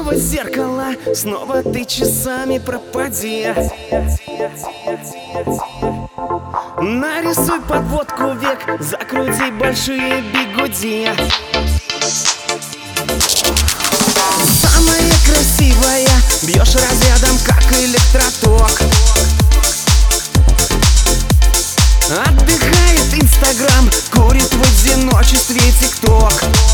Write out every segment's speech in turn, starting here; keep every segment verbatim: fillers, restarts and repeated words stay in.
Снова зеркало, снова ты часами пропади. Нарисуй подводку век, закрути большие бигуди. Самая красивая, бьешь разрядом, как электроток. Отдыхает Инстаграм, курит в одиночестве ТикТок.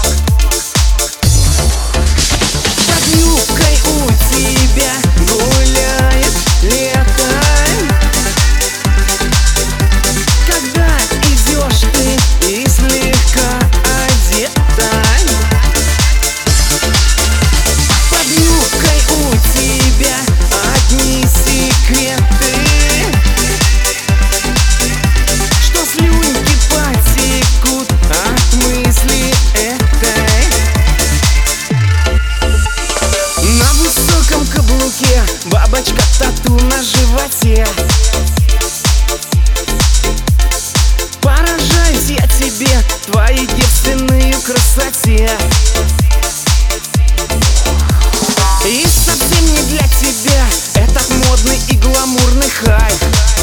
Под юбкой у тебя гуляет лето. Когда идешь ты и слегка одета. Под юбкой у тебя одни секреты, что слюнки потекут от мысли этой. На высоком каблуке бабочка тату на животе. Поражаюсь я тебе, твоей девственной красоте. И совсем не для тебя этот модный и гламурный хайп.